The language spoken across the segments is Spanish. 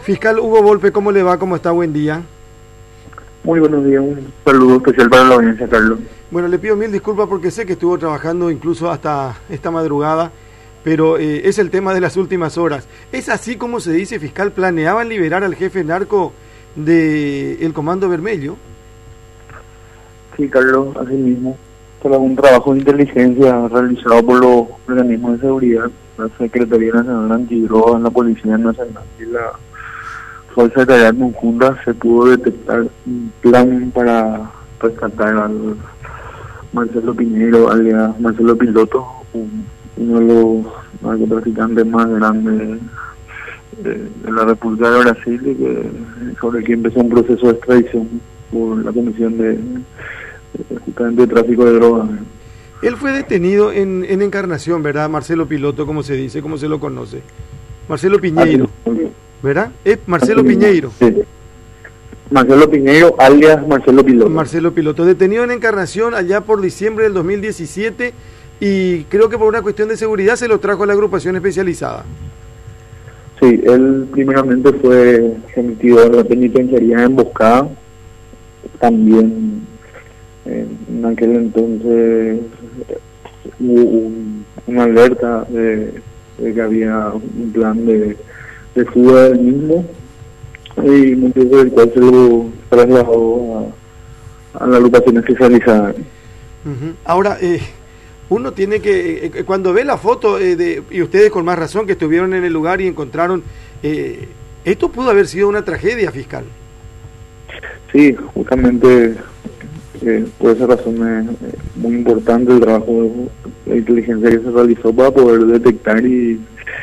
Fiscal Hugo Volpe, ¿cómo le va? ¿Cómo está? Buen día. Muy buenos días, un saludo especial para la audiencia, Carlos. Bueno, le pido mil disculpas porque sé que estuvo trabajando incluso hasta esta madrugada, pero es el tema de las últimas horas. ¿Es así como se dice, fiscal? ¿Planeaban liberar al jefe narco del Comando Vermelho? Sí, Carlos, así mismo. Tras un trabajo de inteligencia realizado por los organismos de seguridad, la Secretaría Nacional Antidrogas, la Policía Nacional y la Fuerza de Tarea Conjunta, se pudo detectar un plan para rescatar al Marcelo Piñeiro, alias Marcelo Piloto, uno de los narcotraficantes más grandes de la República de Brasil, y que sobre el que empezó un proceso de extradición por la Comisión de justamente de Tráfico de Drogas. Él fue detenido en Encarnación, ¿verdad? Marcelo Piloto, como se dice, como se lo conoce. Marcelo Piñeiro, ¿verdad? Es Marcelo Piñeiro. Sí. Marcelo Piñeiro, alias Marcelo Piloto. Marcelo Piloto, detenido en Encarnación allá por diciembre del 2017, y creo que por una cuestión de seguridad se lo trajo a la agrupación especializada. Sí, él primeramente fue sometido a la penitenciaría en Emboscada. También en aquel entonces hubo una alerta de que había un plan de fuga del mismo, y motivo del cual se lo trasladó a la agrupación especializada. Ahora, uno tiene que, cuando ve la foto, y ustedes con más razón que estuvieron en el lugar y encontraron, esto pudo haber sido una tragedia, fiscal. Sí, justamente por esa razón es muy importante el trabajo de inteligencia que se realizó para poder detectar y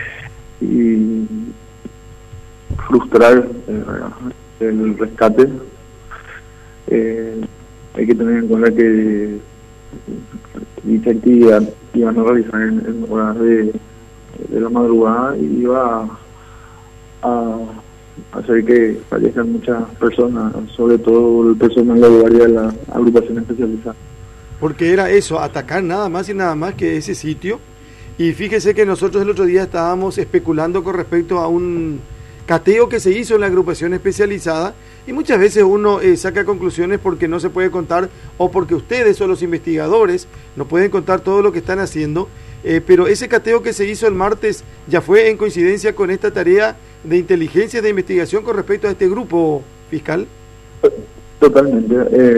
frustrar el rescate. Hay que tener en cuenta que dicha actividad iban a realizar en horas de la madrugada y iba a hacer que fallezcan muchas personas, sobre todo el personal de guardia de la agrupación especializada. Porque era eso, atacar nada más y nada más que ese sitio. Y fíjese que nosotros el otro día estábamos especulando con respecto a un cateo que se hizo en la agrupación especializada, y muchas veces uno saca conclusiones porque no se puede contar, o porque ustedes o los investigadores no pueden contar todo lo que están haciendo, pero ese cateo que se hizo el martes ya fue en coincidencia con esta tarea de inteligencia y de investigación con respecto a este grupo, fiscal. Totalmente.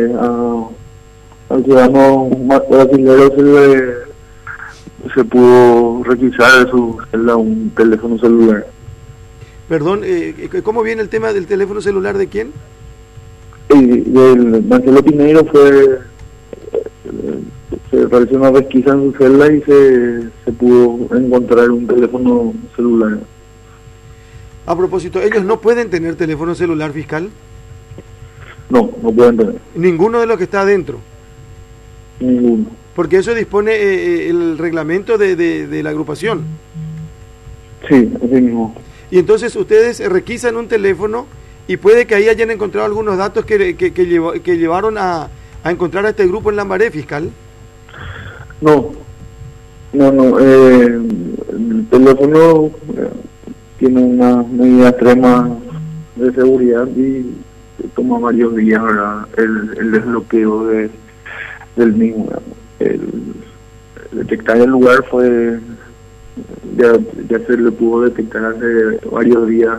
Al ciudadano brasileño se pudo requisar de su celda un teléfono celular. Perdón, ¿cómo viene el tema del teléfono celular de quién? Del Marcelo Piñeiro se realizó una pesquisa en su celda y se pudo encontrar un teléfono celular. A propósito, ¿ellos no pueden tener teléfono celular, fiscal? No pueden tener. ¿Ninguno de los que está adentro? Ninguno. Porque eso dispone el reglamento de la agrupación. Sí, así mismo. Y entonces ustedes requisan un teléfono y puede que ahí hayan encontrado algunos datos que llevaron a encontrar a este grupo en Lambaré, fiscal. No. El teléfono tiene una medida extrema de seguridad y toma varios días, ¿verdad? El desbloqueo del mismo. El detectar el lugar fue ya se le pudo detectar hace varios días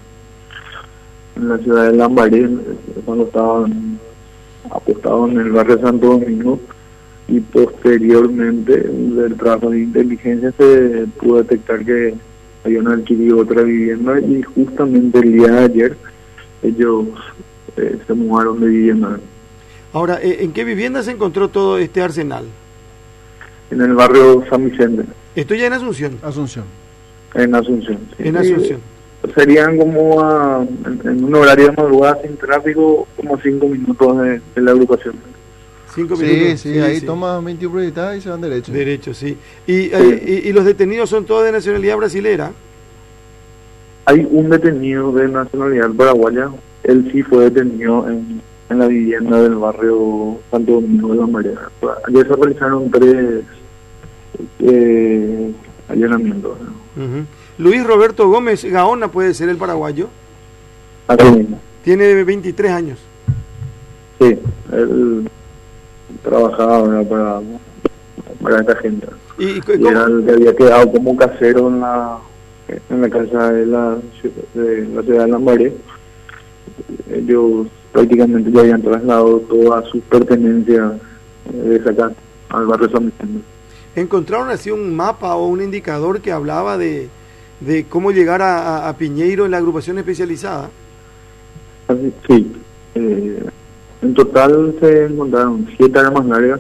en la ciudad de Lambaré, cuando estaban apostados en el barrio Santo Domingo, y posteriormente del trabajo de inteligencia se pudo detectar que habían adquirido otra vivienda, y justamente el día de ayer ellos se mudaron de vivienda. Ahora, ¿en qué vivienda se encontró todo este arsenal? En el barrio San Vicente. ¿Esto ya en Asunción? En Asunción. Sí. En Asunción. Serían como en un horario de madrugada sin tráfico, como 5 minutos de la agrupación. 5 minutos. Sí, ahí toman 21 proyectadas y se van derecho. Derecho, sí. ¿Y los detenidos son todos de nacionalidad brasilera? Hay un detenido de nacionalidad paraguaya. Él sí fue detenido en la vivienda del barrio Santo Domingo de la Marea. Ayer se realizaron 3 allanamientos. Luis Roberto Gómez Gaona puede ser el paraguayo. así mismo. Tiene 23 años. Sí, él trabajaba, ¿verdad? para esta gente. ¿Y Y era el que había quedado como casero en la casa de la ciudad de Lambaré. Ellos prácticamente ya habían trasladado todas sus pertenencias de esa casa al barrio San Vicente. encontraron así un mapa o un indicador que hablaba de cómo llegar a Piñeiro en la agrupación especializada? Sí, en total se encontraron 7 armas largas,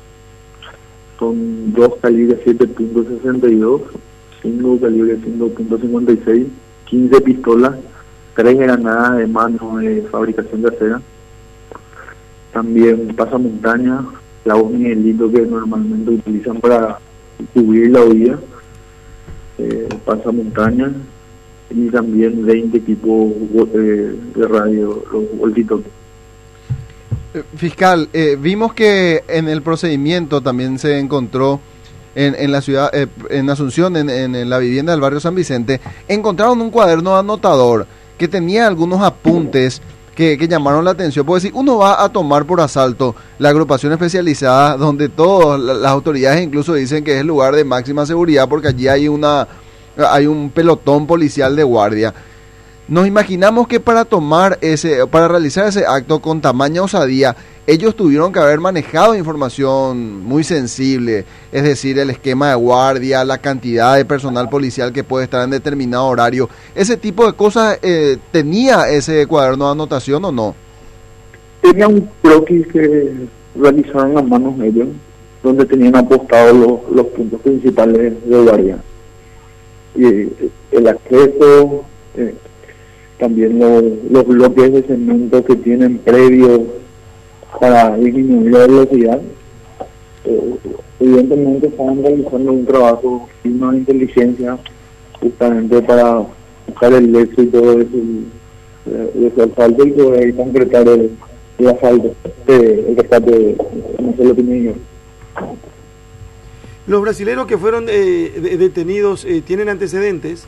con 2 calibres 7.62, 5 calibres 5.56, 15 pistolas, 3 granadas de mano de fabricación casera, también pasamontañas, clavos Miguelito que normalmente utilizan para cubrir la huida, pasamontañas, y también 20 equipos de radio, los walkie-talkie. Fiscal, vimos que en el procedimiento también se encontró en la ciudad, en Asunción, en la vivienda del barrio San Vicente, encontraron un cuaderno anotador que tenía algunos apuntes que llamaron la atención. Porque si uno va a tomar por asalto la agrupación especializada, donde todas las autoridades incluso dicen que es el lugar de máxima seguridad porque allí hay un pelotón policial de guardia. Nos imaginamos que para realizar ese acto con tamaña osadía, ellos tuvieron que haber manejado información muy sensible, es decir, el esquema de guardia, la cantidad de personal policial que puede estar en determinado horario. ¿Ese tipo de cosas tenía ese cuaderno de anotación o no? Tenía un croquis que realizaron las manos ellos, donde tenían apostados los puntos principales de guardia. Y el acceso, también los bloques de cemento que tienen previos para disminuir la velocidad. Evidentemente estaban realizando un trabajo fino de inteligencia justamente para buscar el éxito de su asalto y poder concretar el asalto, el rescate de Marcelo Piñeiro. ¿Los brasileños que fueron detenidos tienen antecedentes?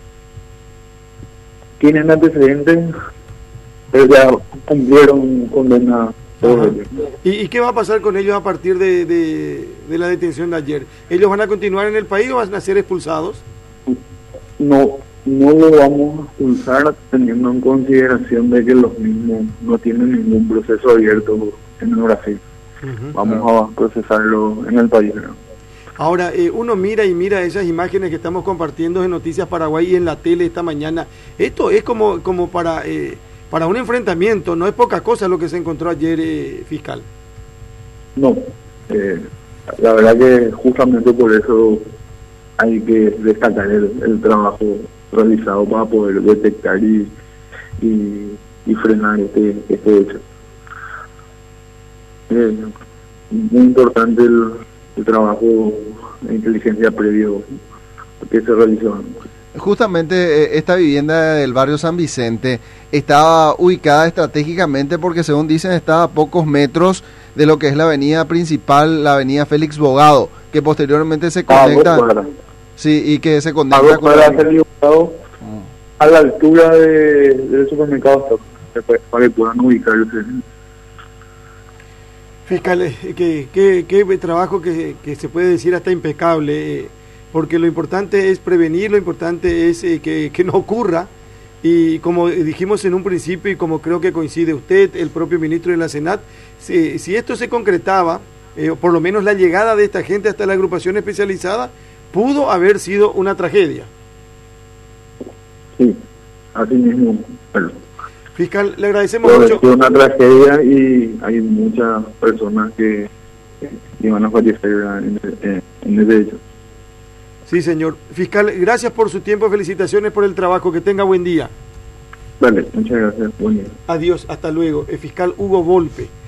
Tienen antecedentes, pero ya cumplieron condena todos ellos. ¿Y qué va a pasar con ellos a partir de la detención de ayer? ¿Ellos van a continuar en el país o van a ser expulsados? No lo vamos a expulsar teniendo en consideración de que los mismos no tienen ningún proceso abierto en el Brasil. Vamos a procesarlo en el país, ¿no? Ahora, uno mira esas imágenes que estamos compartiendo en Noticias Paraguay y en la tele esta mañana. Esto es como para un enfrentamiento, no es poca cosa lo que se encontró ayer, fiscal. No, la verdad que justamente por eso hay que destacar el trabajo realizado para poder detectar y frenar este hecho. Muy importante el trabajo de inteligencia previo que se realizó. Justamente esta vivienda del barrio San Vicente estaba ubicada estratégicamente porque, según dicen, está a pocos metros de lo que es la avenida principal, la avenida Félix Bogado, que posteriormente se conecta. Sí, y que se conecta con a la altura del supermercado para que puedan ubicarse. Fiscal, qué trabajo que se puede decir hasta impecable, porque lo importante es prevenir, lo importante es que no ocurra, y como dijimos en un principio y como creo que coincide usted, el propio ministro de la Senat, si esto se concretaba, por lo menos la llegada de esta gente hasta la agrupación especializada, pudo haber sido una tragedia. Sí, así mismo. Bueno. Fiscal, le agradecemos mucho. Es una tragedia y hay muchas personas que iban a fallecer en ese hecho. Sí, señor. Fiscal, gracias por su tiempo, felicitaciones por el trabajo, que tenga buen día. Vale, muchas gracias, buen día. Adiós, hasta luego. El fiscal Hugo Volpe.